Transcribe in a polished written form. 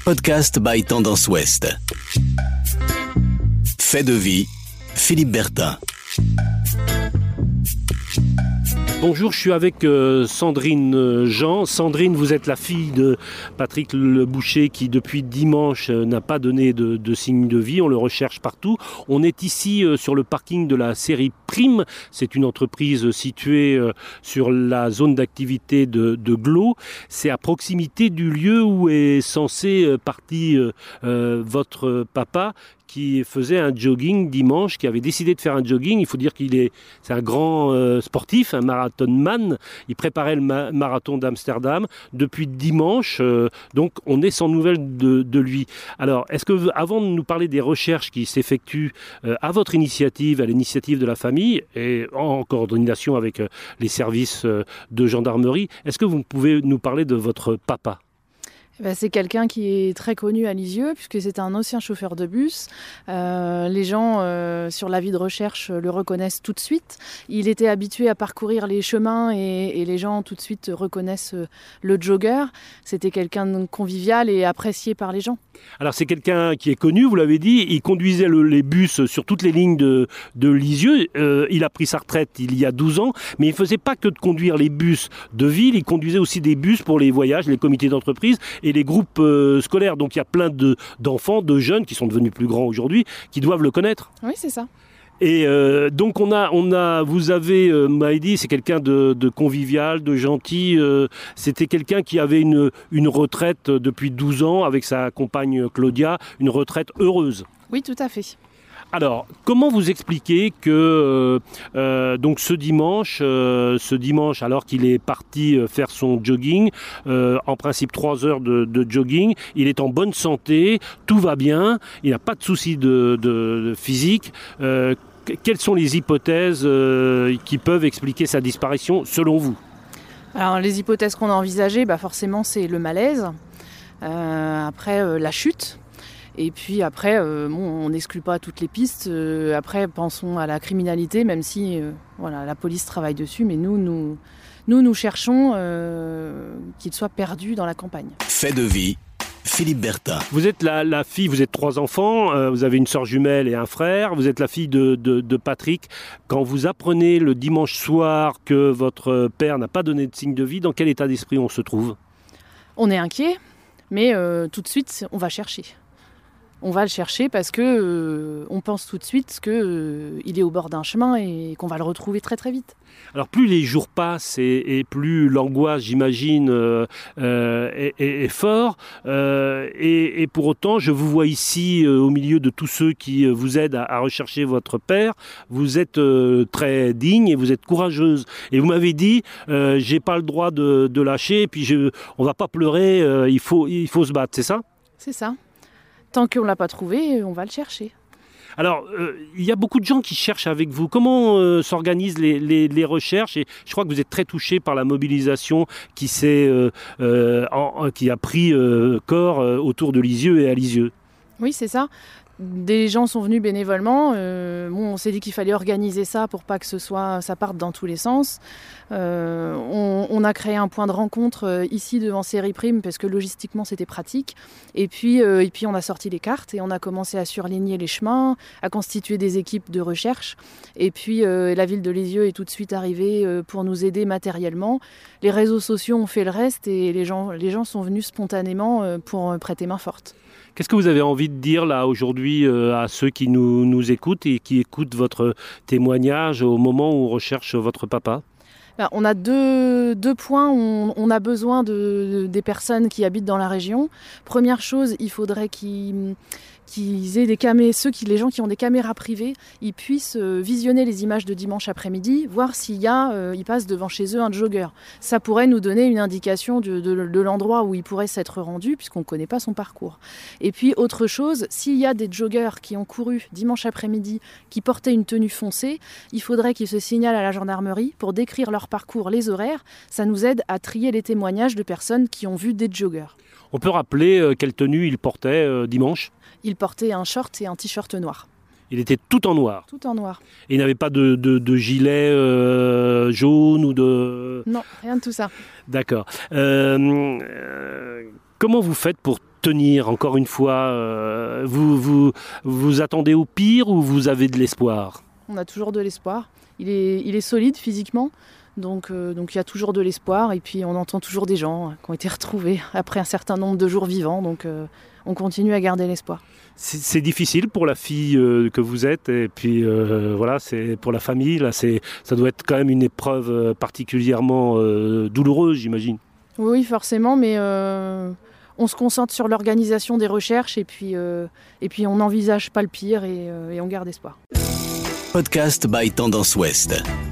Podcast by Tendance Ouest. Fait de vie, Philippe Bertin. Bonjour, je suis avec Sandrine Jean. Sandrine, vous êtes la fille de Patrick Le Boucher qui depuis dimanche n'a pas donné de signe de vie. On le recherche partout. On est ici sur le parking de la série Prime. C'est une entreprise située sur la zone d'activité de Glo. C'est à proximité du lieu où est censé partir votre papa, qui faisait un jogging dimanche, qui avait décidé de faire un jogging. Il faut dire c'est un grand sportif, un marathonman. Il préparait le marathon d'Amsterdam depuis dimanche. Donc, on est sans nouvelles de lui. Alors, est-ce que, avant de nous parler des recherches qui s'effectuent à votre initiative, à l'initiative de la famille, et en coordination avec les services de gendarmerie, est-ce que vous pouvez nous parler de votre papa ? C'est quelqu'un qui est très connu à Lisieux puisque c'est un ancien chauffeur de bus. Les gens sur l'avis de recherche le reconnaissent tout de suite. Il était habitué à parcourir les chemins et les gens tout de suite reconnaissent le jogger. C'était quelqu'un de convivial et apprécié par les gens. Alors c'est quelqu'un qui est connu, vous l'avez dit, il conduisait les bus sur toutes les lignes de Lisieux. Il a pris sa retraite il y a 12 ans, mais il ne faisait pas que de conduire les bus de ville, il conduisait aussi des bus pour les voyages, les comités d'entreprise et les groupes scolaires. Donc il y a plein d'enfants, de jeunes qui sont devenus plus grands aujourd'hui, qui doivent le connaître. Oui, c'est ça. Et donc vous m'avez dit, c'est quelqu'un de convivial, de gentil. C'était quelqu'un qui avait une retraite depuis 12 ans avec sa compagne Claudia, une retraite heureuse. Oui, tout à fait. Alors, comment vous expliquez que donc ce dimanche, alors qu'il est parti faire son jogging, en principe 3 heures de jogging, il est en bonne santé, tout va bien, il n'a pas de soucis de physique. Quelles sont les hypothèses qui peuvent expliquer sa disparition selon vous ? Alors, les hypothèses qu'on a envisagées, forcément, c'est le malaise, après la chute. Et puis après, on n'exclut pas toutes les pistes. Après, pensons à la criminalité, même si la police travaille dessus. Mais nous cherchons qu'il soit perdu dans la campagne. Fait de vie, Philippe Bertin. Vous êtes la fille, vous êtes 3 enfants, vous avez une sœur jumelle et un frère. Vous êtes la fille de Patrick. Quand vous apprenez le dimanche soir que votre père n'a pas donné de signe de vie, dans quel état d'esprit on se trouve ? On est inquiet, mais tout de suite, on va chercher. On va le chercher parce que on pense tout de suite qu'il est au bord d'un chemin et qu'on va le retrouver très très vite. Alors plus les jours passent et plus l'angoisse, j'imagine, est fort. Et pour autant, je vous vois ici au milieu de tous ceux qui vous aident à rechercher votre père. Vous êtes très digne et vous êtes courageuse. Et vous m'avez dit, j'ai pas le droit de lâcher. Et puis on va pas pleurer. Il faut se battre, c'est ça ? C'est ça. Tant qu'on ne l'a pas trouvé, on va le chercher. Alors, il y a beaucoup de gens qui cherchent avec vous. Comment s'organisent les recherches ? Et je crois que vous êtes très touché par la mobilisation qui a pris corps autour de Lisieux et à Lisieux. Oui, c'est ça. Des gens sont venus bénévolement. On s'est dit qu'il fallait organiser ça pour pas que ça parte dans tous les sens. On a créé un point de rencontre ici devant Série Prime parce que logistiquement c'était pratique. Et puis on a sorti les cartes et on a commencé à surligner les chemins, à constituer des équipes de recherche. Et puis la ville de Lisieux est tout de suite arrivée pour nous aider matériellement. Les réseaux sociaux ont fait le reste et les gens sont venus spontanément pour prêter main forte. Qu'est-ce que vous avez envie de dire là aujourd'hui à ceux qui nous écoutent et qui écoutent votre témoignage au moment où on recherche votre papa ? On a deux points où on a besoin des personnes qui habitent dans la région. Première chose, il faudrait qu'ils aient les gens qui ont des caméras privées, ils puissent visionner les images de dimanche après-midi, voir s'il passe devant chez eux un jogger. Ça pourrait nous donner une indication de l'endroit où il pourrait s'être rendu, puisqu'on ne connaît pas son parcours. Et puis, autre chose, s'il y a des joggers qui ont couru dimanche après-midi, qui portaient une tenue foncée, il faudrait qu'ils se signalent à la gendarmerie pour décrire leur parcours, les horaires. Ça nous aide à trier les témoignages de personnes qui ont vu des joggers. On peut rappeler quelle tenue il portait dimanche ? Il portait un short et un t-shirt noir. Il était tout en noir. Tout en noir. Et il n'avait pas de gilet jaune ou de... Non, rien de tout ça. D'accord. Comment vous faites pour tenir, encore une fois. Vous attendez au pire ou vous avez de l'espoir ? On a toujours de l'espoir. Il est solide physiquement, donc il y a toujours de l'espoir. Et puis on entend toujours des gens qui ont été retrouvés après un certain nombre de jours vivants, donc on continue à garder l'espoir. C'est difficile pour la fille que vous êtes, et puis voilà, c'est pour la famille. Là, ça doit être quand même une épreuve particulièrement douloureuse, j'imagine. Oui, forcément, mais on se concentre sur l'organisation des recherches et puis on n'envisage pas le pire et on garde espoir. Podcast by Tendance Ouest.